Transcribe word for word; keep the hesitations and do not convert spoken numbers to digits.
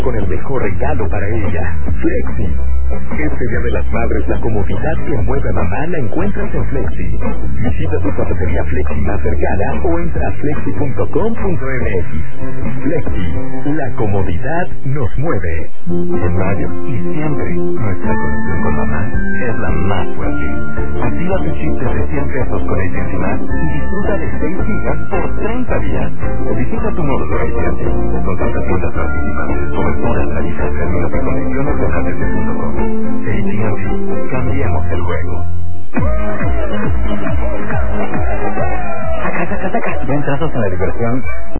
con el mejor regalo para ella, Flexi. Este Día de las Madres, la comodidad que mueve a mamá la encuentras en Flexi. Visita tu cafetería Flexi más cercana o entra a flexi punto com punto m x. Flexi, la comodidad nos mueve. En mayo y siempre, nuestra conexión con mamá es la más fuerte. Activa tu chip de cien pesos con A T and T Más y disfruta de seis gigas por treinta días. O visita tu módulo A T and T. Consulta tiendas participantes.